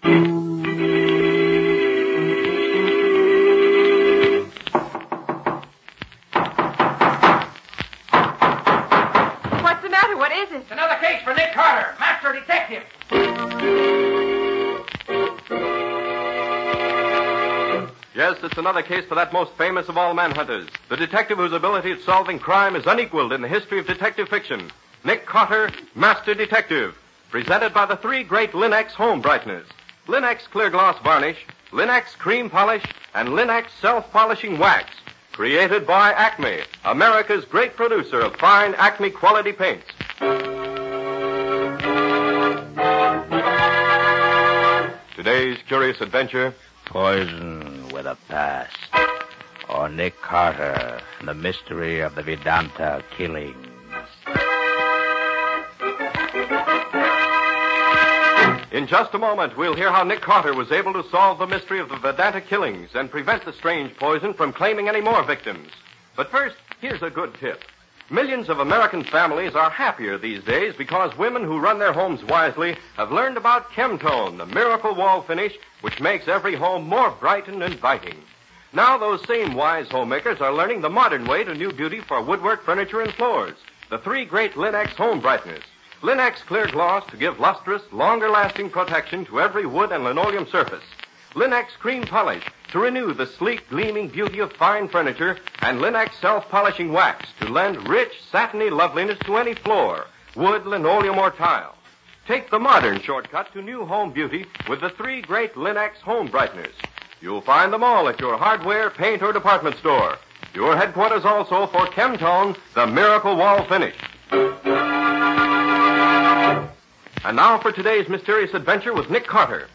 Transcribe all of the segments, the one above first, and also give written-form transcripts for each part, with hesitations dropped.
What's the matter? What is it? It's another case for Nick Carter, master detective. Yes, it's another case for that most famous of all manhunters, the detective whose ability at solving crime is unequaled in the history of detective fiction. Nick Carter, Master Detective, presented by the three great Linex home brighteners. Linex Clear Gloss Varnish, Linex Cream Polish, and Linex Self-Polishing Wax. Created by Acme, America's great producer of fine Acme quality paints. Today's curious adventure... Poison with a Past, or Nick Carter, the mystery of the Vedanta killings. In just a moment, we'll hear how Nick Carter was able to solve the mystery of the Vedanta killings and prevent the strange poison from claiming any more victims. But first, here's a good tip. Millions of American families are happier these days because women who run their homes wisely have learned about Chemtone, the miracle wall finish which makes every home more bright and inviting. Now those same wise homemakers are learning the modern way to new beauty for woodwork, furniture, and floors. The three great Linex home brighteners. Linex Clear Gloss to give lustrous, longer-lasting protection to every wood and linoleum surface. Linex Cream Polish to renew the sleek, gleaming beauty of fine furniture, and Linex Self-Polishing Wax to lend rich, satiny loveliness to any floor, wood, linoleum, or tile. Take the modern shortcut to new home beauty with the three great Linex home brighteners. You'll find them all at your hardware, paint, or department store. Your headquarters also for Chemtone, the miracle wall finish. And now for today's mysterious adventure with Nick Carter.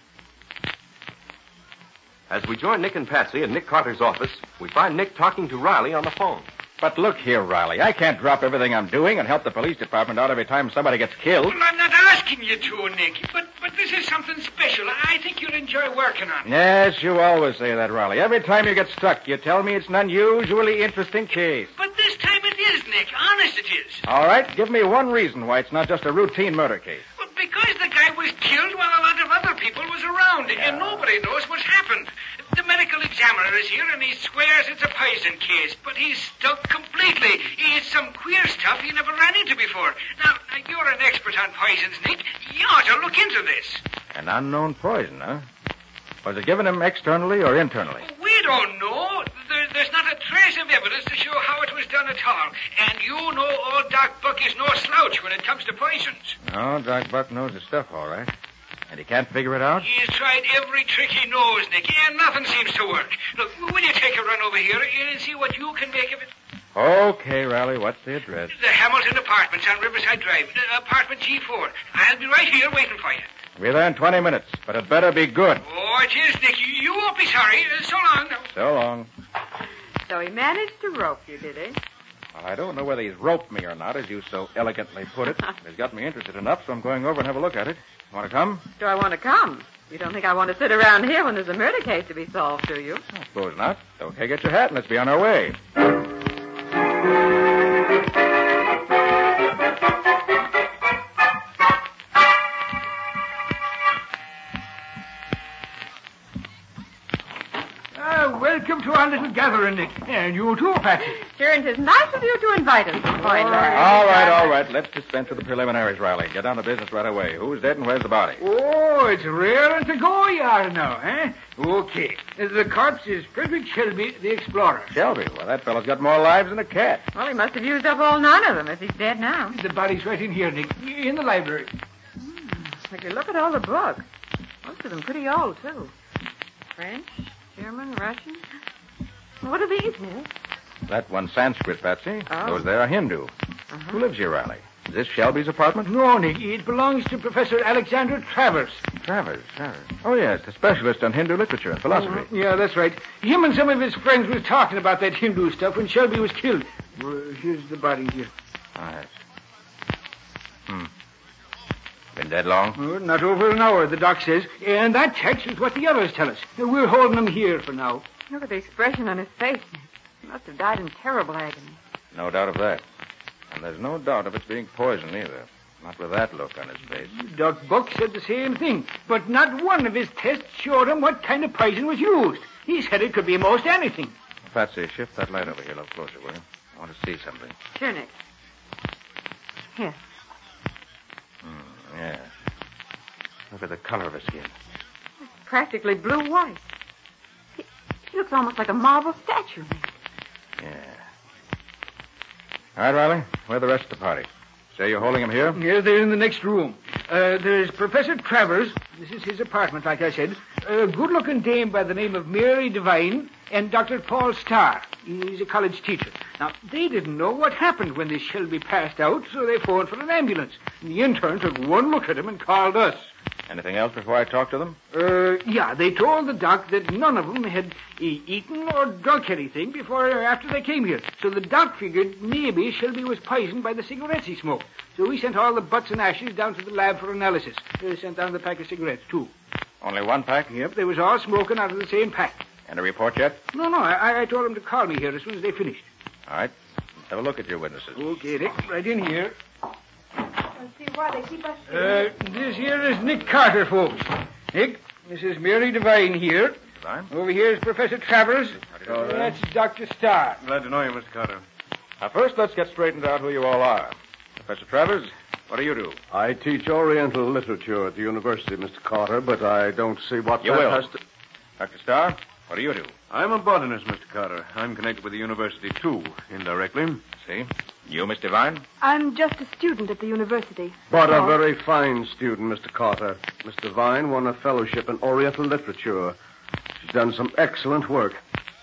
As we join Nick and Patsy in Nick Carter's office, we find Nick talking to Riley on the phone. But look here, Riley. I can't drop everything I'm doing and help the police department out every time somebody gets killed. Well, I'm not asking you to, Nick, but this is something special. I think you'll enjoy working on it. Yes, you always say that, Riley. Every time you get stuck, you tell me it's an unusually interesting case. But this time it is, Nick. Honest it is. All right, give me one reason why it's not just a routine murder case. Well, because the guy was killed while a lot of other people was around, and nobody knows what's happened. The medical examiner is here, and he swears it's a poison case, but he's stuck completely. It's some queer stuff he never ran into before. Now, you're an expert on poisons, Nick. You ought to look into this. An unknown poison, huh? Was it given him externally or internally? We don't know. There's not a trace of evidence to show how it was done at all. And you know old Doc Buck is no slouch when it comes to poisons. No, Doc Buck knows his stuff, all right. And he can't figure it out? He's tried every trick he knows, Nick, and nothing seems to work. Look, will you take a run over here and see what you can make of it? Okay, Riley, what's the address? The Hamilton Apartments on Riverside Drive, apartment G4. I'll be right here waiting for you. We'll be there in 20 minutes, but it better be good. Oh, it is, Nick. You won't be sorry. So long now. So long. So he managed to rope you, did he? Well, I don't know whether he's roped me or not, as you so elegantly put it. He's got me interested enough, so I'm going over and have a look at it. Want to come? Do I want to come? You don't think I want to sit around here when there's a murder case to be solved, do you? I suppose not. Okay, get your hat and let's be on our way. Welcome to our little gathering, Nick. And you too, Patsy. Sure, and 'tis nice of you to invite us, Miss Boyd. All right. Let's dispense with the preliminaries, Riley. Get down to business right away. Who's dead and where's the body? Oh, it's raring to go you are now, eh? Okay. The corpse is Frederick Shelby, the explorer. Shelby? Well, that fellow's got more lives than a cat. Well, he must have used up all 9 of them if he's dead now. The body's right in here, Nick, in the library. If you look at all the books, most of them pretty old, too. French, German, Russian. What are these, Nick? That one's Sanskrit, Patsy. Oh. Those there are Hindu. Who lives here, Riley? Is this Shelby's apartment? No, Nick. It belongs to Professor Alexander Travers. Travers. Oh, yes, the specialist on Hindu literature and philosophy. Yeah, that's right. Him and some of his friends was talking about that Hindu stuff when Shelby was killed. Here's the body here. Oh, yes. Been dead long? Not over an hour, the doc says. And that checks with what the others tell us. We're holding him here for now. Look at the expression on his face. He must have died in terrible agony. No doubt of that. And there's no doubt of its being poison either. Not with that look on his face. Doc Buck said the same thing, but not one of his tests showed him what kind of poison was used. He said it could be most anything. Patsy, shift that light over here a little closer, will you? I want to see something. Sure, Nick. Here. Yeah. Look at the color of his skin. Practically blue-white. He looks almost like a marble statue, Nick. Yeah. All right, Riley. Where are the rest of the party? Say you're holding him here? Yes, they're in the next room. There's Professor Travers. This is his apartment, like I said. A good-looking dame by the name of Mary Devine and Dr. Paul Starr. He's a college teacher. Now, they didn't know what happened when this Shelby passed out, so they phoned for an ambulance. And the intern took one look at him and called us. Anything else before I talk to them? Yeah, they told the doc that none of them had eaten or drunk anything before or after they came here. So the doc figured maybe Shelby was poisoned by the cigarettes he smoked. So we sent all the butts and ashes down to the lab for analysis. They sent down the pack of cigarettes, too. Only one pack? Yep, they was all smoking out of the same pack. And a report yet? No, I told them to call me here as soon as they finished. All right. Let's have a look at your witnesses. Okay, Nick, right in here. Let's see why they keep us here. This here is Nick Carter, folks. Nick, this is Mary Devine here. Devine? Over here is Professor Travers. That's Dr. Starr. Glad to know you, Mr. Carter. Now, first, let's get straightened out who you all are. Professor Travers, what do you do? I teach Oriental literature at the university, Mr. Carter, but I don't see what You that will. has to... Dr. Starr, what do you do? I'm a botanist, Mr. Carter. I'm connected with the university, too, indirectly. See? You, Miss Devine? I'm just a student at the university. But a very fine student, Mr. Carter. Miss Devine won a fellowship in Oriental literature. She's done some excellent work.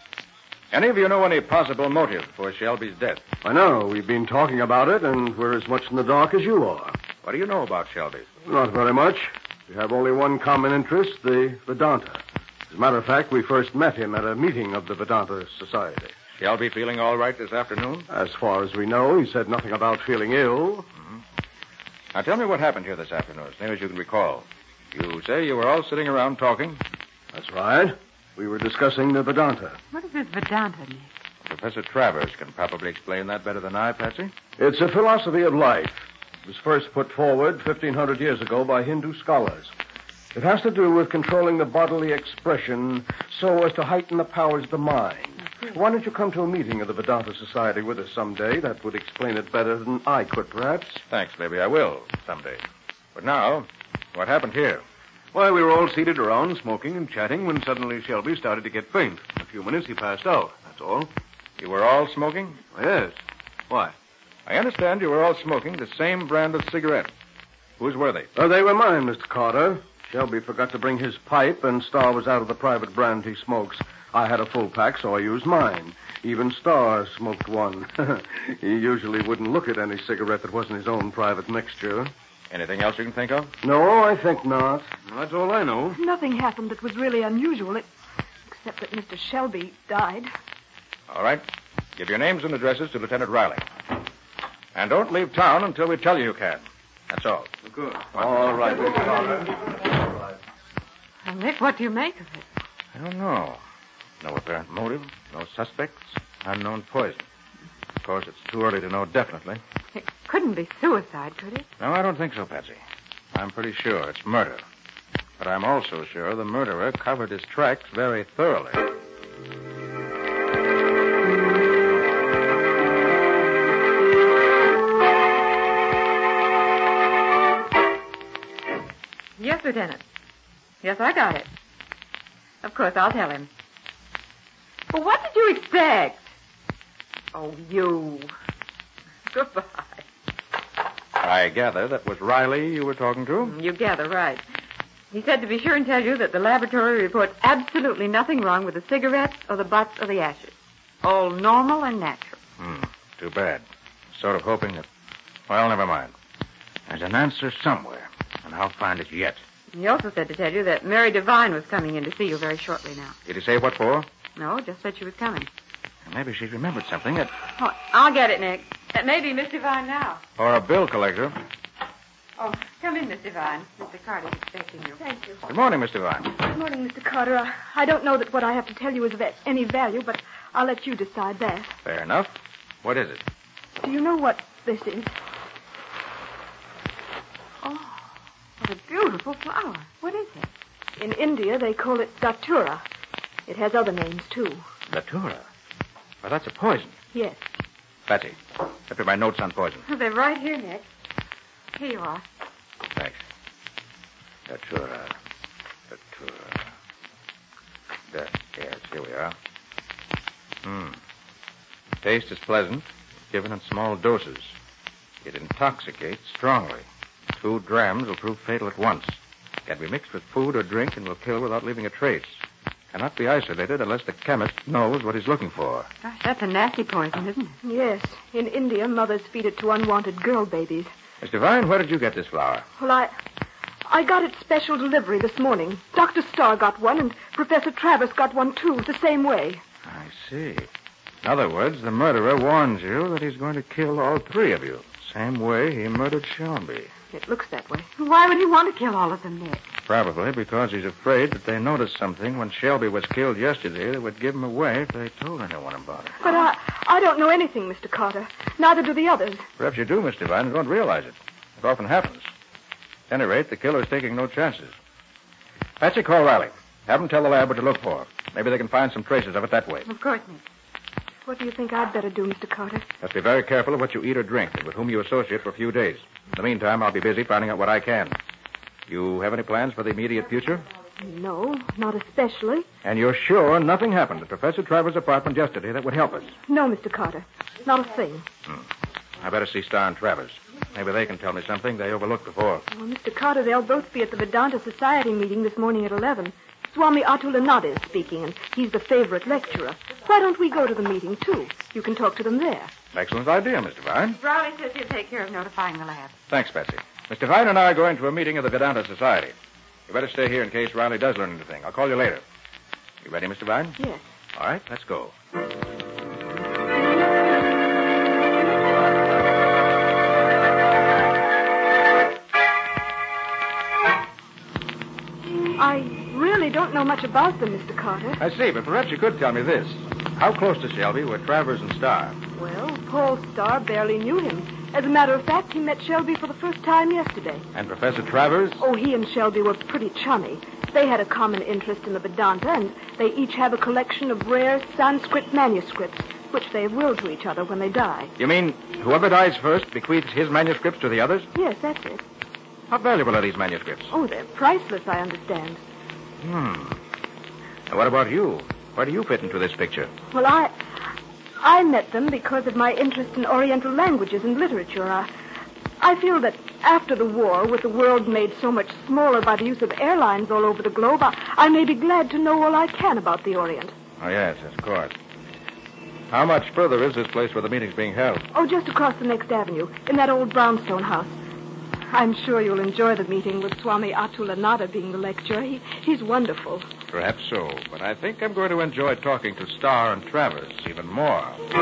Any of you know any possible motive for Shelby's death? I know. We've been talking about it, and we're as much in the dark as you are. What do you know about Shelby? Not very much. We have only one common interest, the Vedanta. As a matter of fact, we first met him at a meeting of the Vedanta Society. Shelby feeling all right this afternoon? As far as we know, he said nothing about feeling ill. Mm-hmm. Now, tell me what happened here this afternoon, as near as you can recall. You say you were all sitting around talking? That's right. We were discussing the Vedanta. What is this Vedanta, Nick? Professor Travers can probably explain that better than I, Patsy. It's a philosophy of life. It was first put forward 1,500 years ago by Hindu scholars. It has to do with controlling the bodily expression so as to heighten the powers of the mind. Why don't you come to a meeting of the Vedanta Society with us someday? That would explain it better than I could, perhaps. Thanks, maybe I will someday. But now, what happened here? Why, we were all seated around, smoking and chatting, when suddenly Shelby started to get faint. In a few minutes, he passed out. That's all. You were all smoking? Yes. Why? I understand you were all smoking the same brand of cigarette. Whose were they? They were mine, Mr. Carter. Shelby forgot to bring his pipe, and Starr was out of the private brand he smokes. I had a full pack, so I used mine. Even Starr smoked one. He usually wouldn't look at any cigarette that wasn't his own private mixture. Anything else you can think of? No, I think not. Well, that's all I know. Nothing happened that was really unusual, except that Mr. Shelby died. All right. Give your names and addresses to Lieutenant Riley. And don't leave town until we tell you can. That's all. Good. All right, Mr. Carter. Well, Nick, what do you make of it? I don't know. No apparent motive, no suspects, unknown poison. Of course, it's too early to know definitely. It couldn't be suicide, could it? No, I don't think so, Patsy. I'm pretty sure it's murder. But I'm also sure the murderer covered his tracks very thoroughly. Yes, Lieutenant. Yes, I got it. Of course, I'll tell him. But what did you expect? Oh, you. Goodbye. I gather that was Riley you were talking to? You gather right. He said to be sure and tell you that the laboratory reports absolutely nothing wrong with the cigarettes or the butts or the ashes. All normal and natural. Too bad. Sort of hoping that... Well, never mind. There's an answer somewhere, and I'll find it yet. He also said to tell you that Mary Devine was coming in to see you very shortly now. Did he say what for? No, just said she was coming. Maybe she remembered something that... Oh, I'll get it, Nick. It may be Miss Devine now. Or a bill collector. Oh, come in, Miss Devine. Mr. Carter's expecting you. Thank you. Good morning, Miss Devine. Good morning, Mr. Carter. I don't know that what I have to tell you is of any value, but I'll let you decide that. Fair enough. What is it? Do you know what this is? It's a beautiful flower. What is it? In India, they call it datura. It has other names, too. Datura? Well, that's a poison. Yes. Patsy, get me my notes on poison. They're right here, Nick. Here you are. Thanks. Datura. Yes, here we are. Taste is pleasant, given in small doses. It intoxicates strongly. 2 grams will prove fatal at once. Can be mixed with food or drink and will kill without leaving a trace. Cannot be isolated unless the chemist knows what he's looking for. Gosh, that's a nasty poison, isn't it? Yes. In India, mothers feed it to unwanted girl babies. Miss Devine, where did you get this flower? Well, I got it special delivery this morning. Dr. Starr got one, and Professor Travers got one, too, the same way. I see. In other words, the murderer warns you that he's going to kill all 3 of you. Same way he murdered Shelby. It looks that way. Why would he want to kill all of them, Nick? Probably because he's afraid that they noticed something when Shelby was killed yesterday that would give him away if they told anyone about it. But I don't know anything, Mr. Carter. Neither do the others. Perhaps you do, Miss Devine, and don't realize it. It often happens. At any rate, the killer's taking no chances. Patsy, call Riley. Have him tell the lab what to look for. Maybe they can find some traces of it that way. Of course, Nick. What do you think I'd better do, Mr. Carter? Just be very careful of what you eat or drink and with whom you associate for a few days. In the meantime, I'll be busy finding out what I can. You have any plans for the immediate future? No, not especially. And you're sure nothing happened at Professor Travers' apartment yesterday that would help us? No, Mr. Carter. Not a thing. I better see Starr and Travers. Maybe they can tell me something they overlooked before. Well, Mr. Carter, they'll both be at the Vedanta Society meeting this morning at 11. Swami Atulanada is speaking, and he's the favorite lecturer. Why don't we go to the meeting, too? You can talk to them there. Excellent idea, Miss Devine. Riley says he'll take care of notifying the lab. Thanks, Betsy. Miss Devine and I are going to a meeting of the Vedanta Society. You better stay here in case Riley does learn anything. I'll call you later. You ready, Miss Devine? Yes. All right, let's go. I really don't know much about them, Mr. Carter. I see, but perhaps you could tell me this. How close to Shelby were Travers and Starr? Well, Paul Starr barely knew him. As a matter of fact, he met Shelby for the first time yesterday. And Professor Travers? Oh, he and Shelby were pretty chummy. They had a common interest in the Vedanta, and they each have a collection of rare Sanskrit manuscripts, which they will to each other when they die. You mean whoever dies first bequeaths his manuscripts to the others? Yes, that's it. How valuable are these manuscripts? Oh, they're priceless, I understand. Now, what about you? Where do you fit into this picture? Well, I met them because of my interest in Oriental languages and literature. I feel that after the war, with the world made so much smaller by the use of airlines all over the globe, I may be glad to know all I can about the Orient. Oh, yes, of course. How much further is this place where the meeting's being held? Oh, just across the next avenue, in that old brownstone house. I'm sure you'll enjoy the meeting with Swami Atulanada being the lecturer. He's wonderful. Perhaps so, but I think I'm going to enjoy talking to Starr and Travers even more.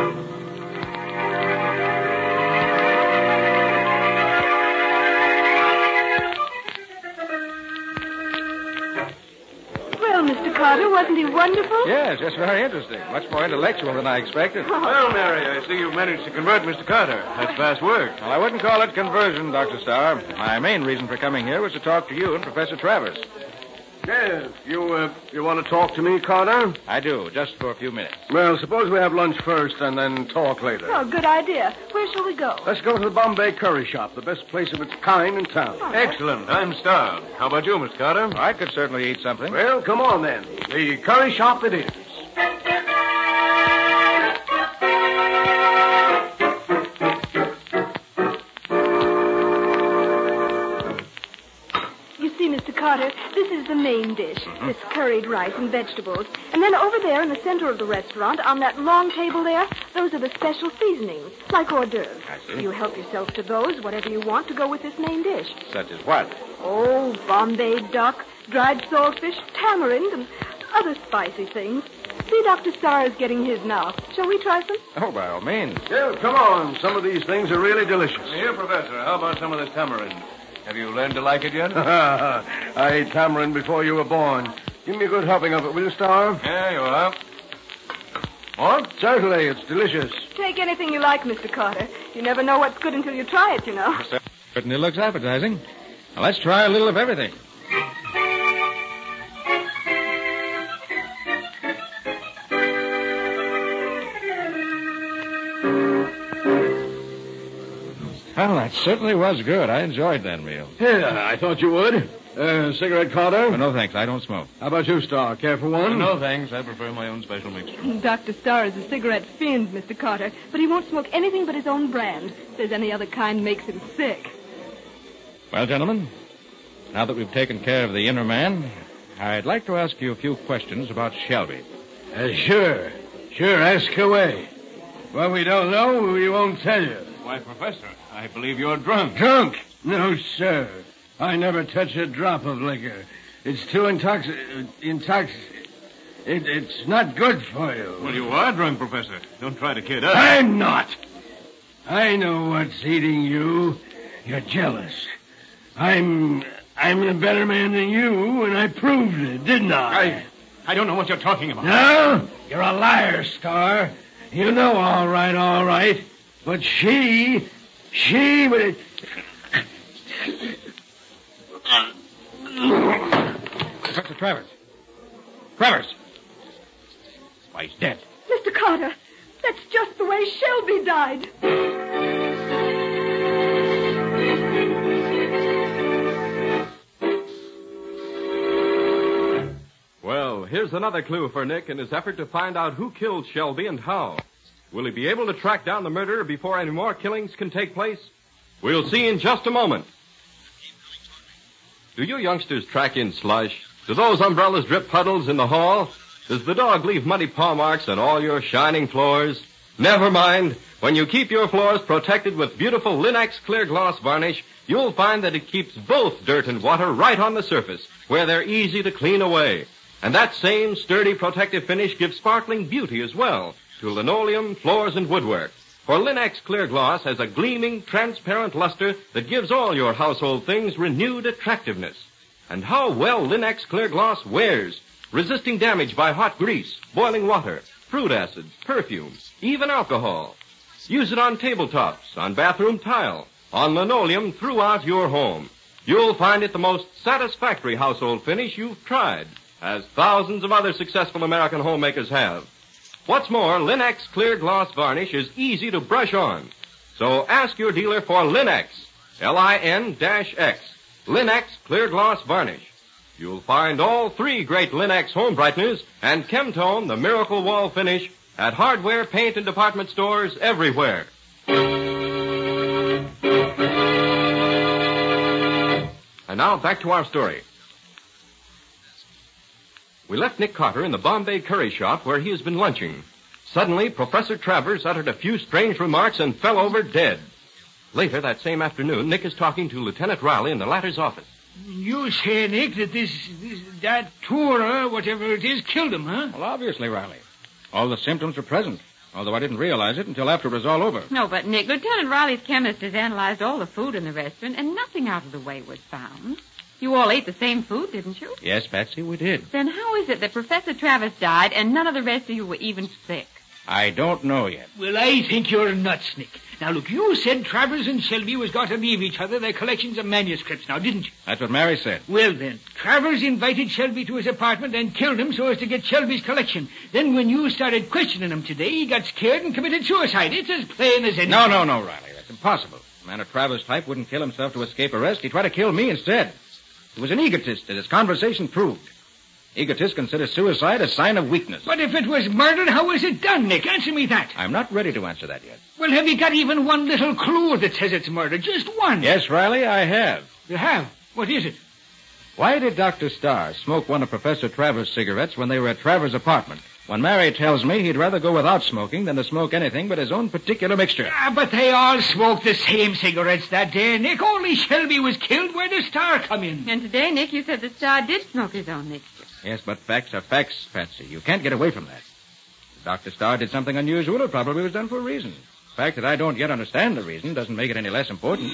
Well, Mr. Carter, wasn't he wonderful? Yes, that's very interesting. Much more intellectual than I expected. Well, Mary, I see you've managed to convert Mr. Carter. That's fast work. Well, I wouldn't call it conversion, Dr. Starr. My main reason for coming here was to talk to you and Professor Travers. Yes, you want to talk to me, Carter? I do, just for a few minutes. Well, suppose we have lunch first and then talk later. Oh, good idea. Where shall we go? Let's go to the Bombay Curry Shop, the best place of its kind in town. Excellent. I'm starved. How about you, Miss Carter? I could certainly eat something. Well, come on then. The curry shop it is. Mr. Carter, this is the main dish, this curried rice and vegetables. And then over there in the center of the restaurant, on that long table there, those are the special seasonings, like hors d'oeuvres. I see. You help yourself to those, whatever you want to go with this main dish. Such as what? Oh, Bombay duck, dried saltfish, tamarind, and other spicy things. See, Dr. Starr is getting his now. Shall we try some? Oh, by all means. Yeah, come on. Some of these things are really delicious. Here, Professor, how about some of this tamarind? Have you learned to like it yet? I ate tamarind before you were born. Give me a good helping of it, will you, Starr? Yeah, you are. More? Certainly, it's delicious. Take anything you like, Mr. Carter. You never know what's good until you try it, you know. Certainly looks appetizing. Now, let's try a little of everything. Well, that certainly was good. I enjoyed that meal. Yeah, I thought you would. Cigarette, Carter? Oh, no, thanks. I don't smoke. How about you, Star? Care for one? No, thanks. I prefer my own special mixture. Dr. Starr is a cigarette fiend, Mr. Carter, but he won't smoke anything but his own brand. Says any other kind makes him sick. Well, gentlemen, now that we've taken care of the inner man, I'd like to ask you a few questions about Shelby. Sure. Sure, ask away. What we don't know, we won't tell you. Why, Professor, I believe you're drunk. Drunk? No, sir. I never touch a drop of liquor. It's too it's not good for you. Well, you are drunk, Professor. Don't try to kid us. I'm not. I know what's eating you. You're jealous. I'm a better man than you, and I proved it, didn't I? I don't know what you're talking about. No? You're a liar, Star. You know all right. But she... Professor Travers. Travers! Why, he's dead. Mr. Carter, that's just the way Shelby died. Well, here's another clue for Nick in his effort to find out who killed Shelby and how. Will he be able to track down the murderer before any more killings can take place? We'll see in just a moment. Do you youngsters track in slush? Do those umbrellas drip puddles in the hall? Does the dog leave muddy paw marks on all your shining floors? Never mind. When you keep your floors protected with beautiful Linex clear gloss varnish, you'll find that it keeps both dirt and water right on the surface, where they're easy to clean away. And that same sturdy protective finish gives sparkling beauty as well to linoleum, floors, and woodwork. For Linex Clear Gloss has a gleaming, transparent luster that gives all your household things renewed attractiveness. And how well Linex Clear Gloss wears, resisting damage by hot grease, boiling water, fruit acids, perfumes, even alcohol. Use it on tabletops, on bathroom tile, on linoleum throughout your home. You'll find it the most satisfactory household finish you've tried, as thousands of other successful American homemakers have. What's more, Linex Clear Gloss Varnish is easy to brush on. So ask your dealer for Linex, Lin-X, Linex Clear Gloss Varnish. You'll find all three great Linex home brighteners and Chemtone, the Miracle Wall Finish, at hardware, paint, and department stores everywhere. And now back to our story. We left Nick Carter in the Bombay curry shop where he has been lunching. Suddenly, Professor Travers uttered a few strange remarks and fell over dead. Later that same afternoon, Nick is talking to Lieutenant Riley in the latter's office. You say, Nick, that that tour, whatever it is, killed him, huh? Well, obviously, Riley. All the symptoms were present, although I didn't realize it until after it was all over. No, but, Nick, Lieutenant Riley's chemist has analyzed all the food in the restaurant, and nothing out of the way was found. You all ate the same food, didn't you? Yes, Patsy, we did. Then how is it that Professor Travers died and none of the rest of you were even sick? I don't know yet. Well, I think you're nuts, Nick. Now, look, you said Travers and Shelby was going to leave each other their collections of manuscripts now, didn't you? That's what Mary said. Well, then, Travers invited Shelby to his apartment and killed him so as to get Shelby's collection. Then when you started questioning him today, he got scared and committed suicide. It's as plain as anything. No, Riley. That's impossible. A man of Travers' type wouldn't kill himself to escape arrest. He tried to kill me instead. He was an egotist, as his conversation proved. Egotists consider suicide a sign of weakness. But if it was murder, how was it done, Nick? Answer me that. I'm not ready to answer that yet. Well, have you got even one little clue that says it's murder? Just one. Yes, Riley, I have. You have? What is it? Why did Dr. Starr smoke one of Professor Travers' cigarettes when they were at Travers' apartment? When Mary tells me he'd rather go without smoking than to smoke anything but his own particular mixture. But they all smoked the same cigarettes that day, Nick. Only Shelby was killed. Where did Starr come in? And today, Nick, you said that Starr did smoke his own mixture. Yes, but facts are facts, Patsy. You can't get away from that. If Dr. Starr did something unusual, it probably was done for a reason. The fact that I don't yet understand the reason doesn't make it any less important.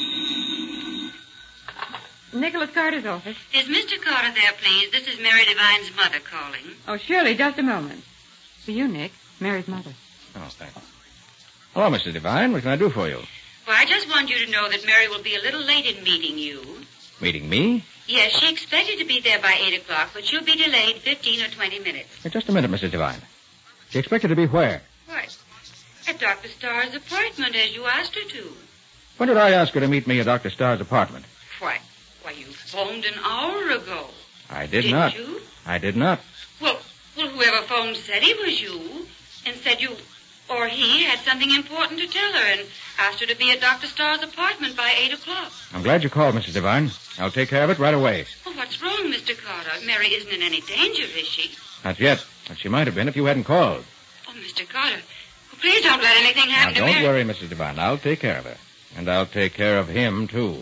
Nicholas Carter's office. Is Mr. Carter there, please? This is Mary Devine's mother calling. Oh, surely, just a moment. For you, Nick, Mary's mother. Oh, thanks. Hello, Mr. Devine. What can I do for you? Well, I just want you to know that Mary will be a little late in meeting you. Meeting me? Yes, she expected to be there by 8 o'clock, but she'll be delayed 15 or 20 minutes. Hey, just a minute, Mrs. Devine. She expected to be where? What? At Dr. Starr's apartment, as you asked her to. When did I ask her to meet me at Dr. Starr's apartment? Why, you phoned an hour ago. I did not. Didn't you? I did not. Well, whoever phoned said it was you, and said you or he had something important to tell her, and asked her to be at Dr. Starr's apartment by 8 o'clock. I'm glad you called, Mrs. Devine. I'll take care of it right away. Well, what's wrong, Mr. Carter? Mary isn't in any danger, is she? Not yet, but she might have been if you hadn't called. Oh, Mr. Carter, please don't let anything happen Now, to Mary. don't worry, Mrs. Devine. I'll take care of her. And I'll take care of him, too.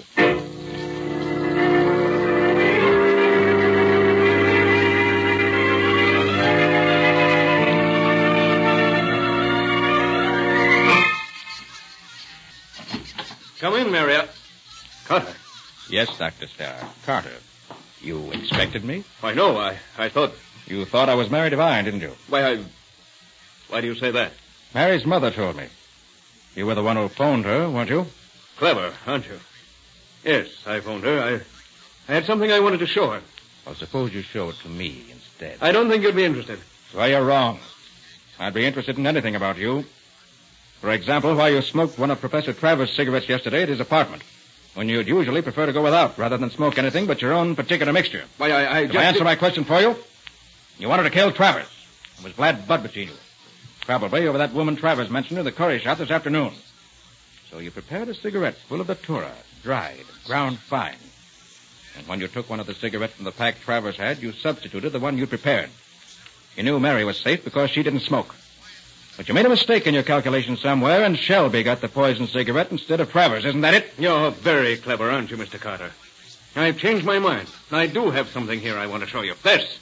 Come in, Marriott. Carter. Yes, Dr. Starr. Carter. You expected me? Why, no, I thought... You thought I was Mary Devine, didn't you? Why do you say that? Mary's mother told me. You were the one who phoned her, weren't you? Clever, aren't you? Yes, I phoned her. I had something I wanted to show her. Well, suppose you show it to me instead. I don't think you'd be interested. Well, you're wrong. I'd be interested in anything about you. For example, why you smoked one of Professor Travers' cigarettes yesterday at his apartment, when you'd usually prefer to go without rather than smoke anything but your own particular mixture. Why, I just... Can I answer my question for you? You wanted to kill Travers. It was bad blood between you. Probably over that woman Travers mentioned in the curry shop this afternoon. So you prepared a cigarette full of datura, dried, ground fine. And when you took one of the cigarettes from the pack Travers had, you substituted the one you prepared. You knew Mary was safe because she didn't smoke. But you made a mistake in your calculation somewhere, and Shelby got the poisoned cigarette instead of Travers. Isn't that it? You're very clever, aren't you, Mr. Carter? I've changed my mind. I do have something here I want to show you. This.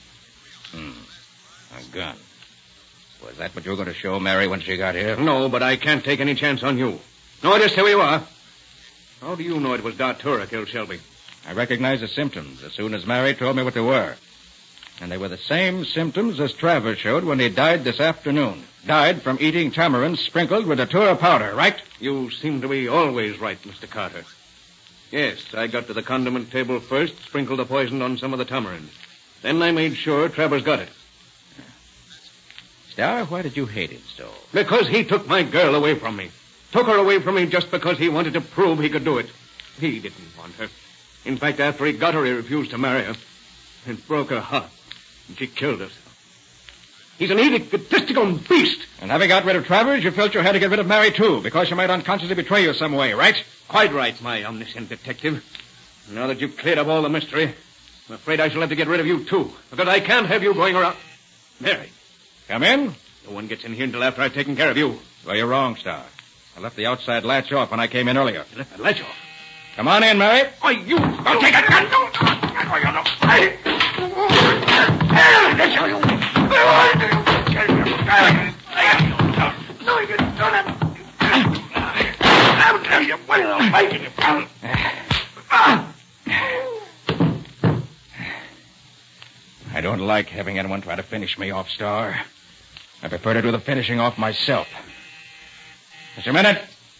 A gun. Was that what you were going to show Mary when she got here? No, but I can't take any chance on you. No, just here you are. How do you know it was datura killed Shelby? I recognized the symptoms as soon as Mary told me what they were. And they were the same symptoms as Travers showed when he died this afternoon. Died from eating tamarind sprinkled with datura powder, right? You seem to be always right, Mr. Carter. Yes, I got to the condiment table first, sprinkled the poison on some of the tamarind. Then I made sure Travers got it. Starr, why did you hate him so? Because he took my girl away from me. Took her away from me just because he wanted to prove he could do it. He didn't want her. In fact, after he got her, he refused to marry her. It broke her heart. And she killed herself. He's an egotistical beast. And having got rid of Travers, you felt you had to get rid of Mary, too, because she might unconsciously betray you some way, right? Quite right, my omniscient detective. Now that you've cleared up all the mystery, I'm afraid I shall have to get rid of you, too, because I can't have you going around... Mary. Come in. No one gets in here until after I've taken care of you. Well, you're wrong, Starr. I left the outside latch off when I came in earlier. You left the latch off? Come on in, Mary. Why, you... Don't take a gun! I don't like having anyone try to finish me off, Starr. I prefer to do the finishing off myself. Just a minute.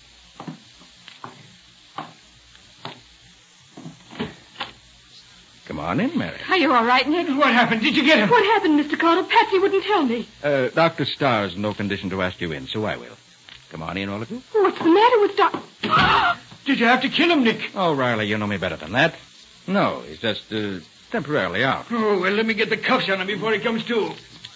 Come on in, Mary. Are you all right, Nick? What happened? Did you get her? What happened, Mr. Carter? Patsy wouldn't tell me. Dr. Starr's in no condition to ask you in, so I will. Come on in, all of you. What's the matter with Doc... Did you have to kill him, Nick? Oh, Riley, you know me better than that. No, he's just, temporarily out. Oh, well, let me get the cuffs on him before he comes to.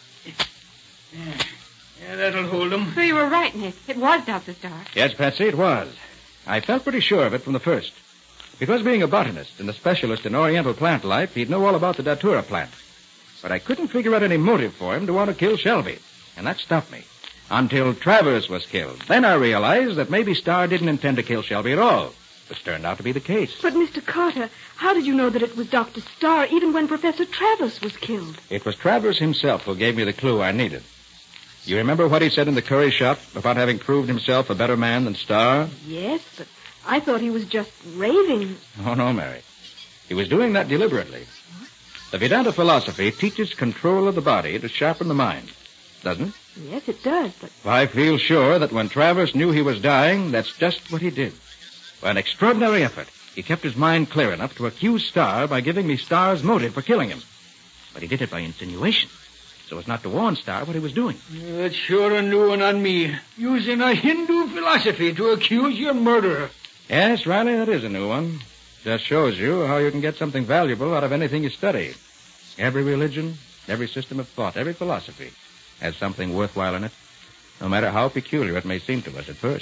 Yeah, that'll hold him. So you were right, Nick. It was Dr. Starr. Yes, Patsy, it was. I felt pretty sure of it from the first. Because being a botanist and a specialist in Oriental plant life, he'd know all about the datura plant. But I couldn't figure out any motive for him to want to kill Shelby. And that stopped me. Until Travers was killed. Then I realized that maybe Starr didn't intend to kill Shelby at all. Which turned out to be the case. But, Mr. Carter, how did you know that it was Dr. Starr even when Professor Travers was killed? It was Travers himself who gave me the clue I needed. You remember what he said in the curry shop about having proved himself a better man than Starr? Yes, but I thought he was just raving. Oh, no, Mary. He was doing that deliberately. The Vedanta philosophy teaches control of the body to sharpen the mind, doesn't it? Yes, it does, but... I feel sure that when Travers knew he was dying, that's just what he did. By an extraordinary effort, He kept his mind clear enough to accuse Starr by giving me Starr's motive for killing him. But he did it by insinuation, so as not to warn Starr what he was doing. That's sure a new one on me. Using a Hindu philosophy to accuse your murderer. Yes, Riley, that is a new one. Just shows you how you can get something valuable out of anything you study. Every religion, every system of thought, every philosophy has something worthwhile in it, no matter how peculiar it may seem to us at first.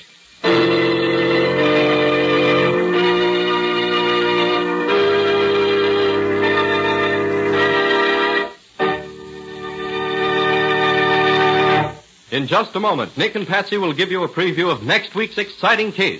In just a moment, Nick and Patsy will give you a preview of next week's exciting case.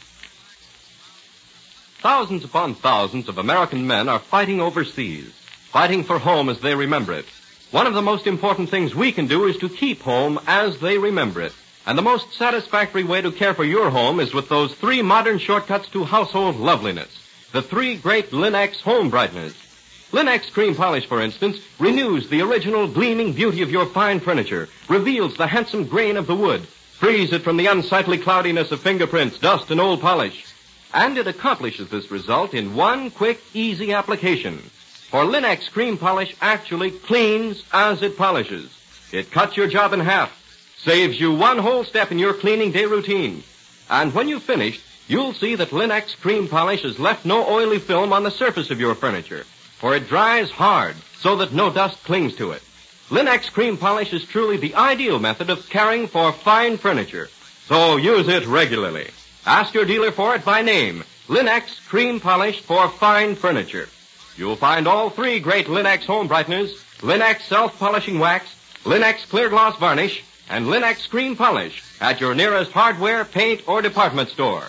Thousands upon thousands of American men are fighting overseas, fighting for home as they remember it. One of the most important things we can do is to keep home as they remember it. And the most satisfactory way to care for your home is with those 3 modern shortcuts to household loveliness. The 3 great Lin-X home brighteners. Lin-X cream polish, for instance, renews the original gleaming beauty of your fine furniture, reveals the handsome grain of the wood, frees it from the unsightly cloudiness of fingerprints, dust, and old polish. And it accomplishes this result in one quick, easy application. For Lin-X cream polish actually cleans as it polishes. It cuts your job in half, saves you one whole step in your cleaning day routine. And when you've finished, you'll see that Lin-X cream polish has left no oily film on the surface of your furniture, for it dries hard so that no dust clings to it. Lin-X cream polish is truly the ideal method of caring for fine furniture, so use it regularly. Ask your dealer for it by name, Lin-X cream polish for fine furniture. You'll find all 3 great Lin-X home brighteners, Lin-X self-polishing wax, Lin-X clear gloss varnish, and Lin-X cream polish at your nearest hardware, paint, or department store.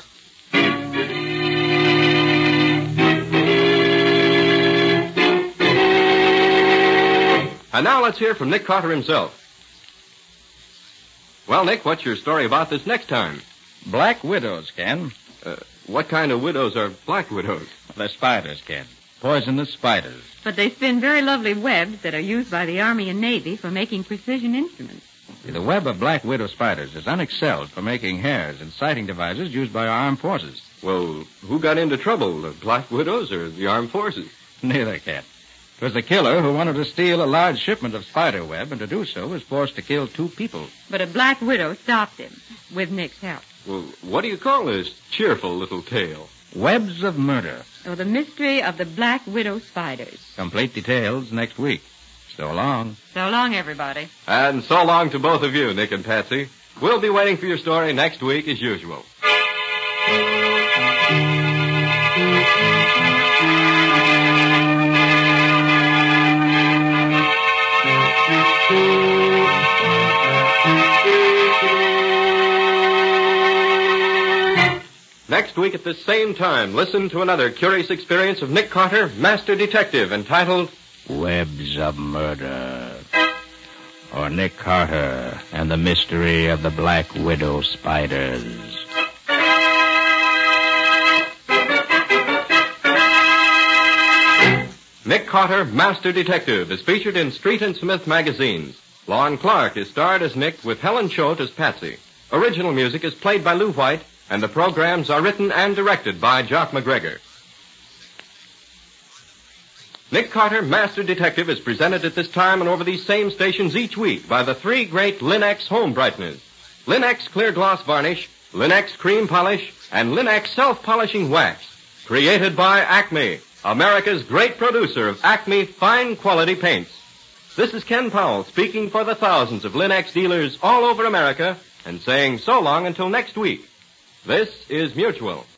And now let's hear from Nick Carter himself. Well, Nick, what's your story about this next time? Black widows, Ken. What kind of widows are black widows? They're spiders, Ken. Poisonous spiders. But they spin very lovely webs that are used by the Army and Navy for making precision instruments. The web of black widow spiders is unexcelled for making hairs and sighting devices used by our armed forces. Well, who got into trouble, the black widows or the armed forces? Neither, Ken. It was the killer who wanted to steal a large shipment of spider web, and to do so was forced to kill 2 people. But a black widow stopped him, with Nick's help. Well, what do you call this cheerful little tale? Webs of Murder. Or the mystery of the black widow spiders. Complete details next week. So long. So long, everybody. And so long to both of you, Nick and Patsy. We'll be waiting for your story next week as usual. Next week at this same time, listen to another curious experience of Nick Carter, Master Detective, entitled Webs of Murder. Or Nick Carter and the Mystery of the Black Widow Spiders. Nick Carter, Master Detective, is featured in Street and Smith magazines. Lon Clark is starred as Nick with Helen Choate as Patsy. Original music is played by Lou White, and the programs are written and directed by Jock McGregor. Nick Carter, Master Detective, is presented at this time and over these same stations each week by the 3 great Lin-X home brighteners. Lin-X clear gloss varnish, Lin-X cream polish, and Lin-X self-polishing wax. Created by Acme, America's great producer of Acme fine quality paints. This is Ken Powell speaking for the thousands of Lin-X dealers all over America and saying so long until next week. This is Mutual.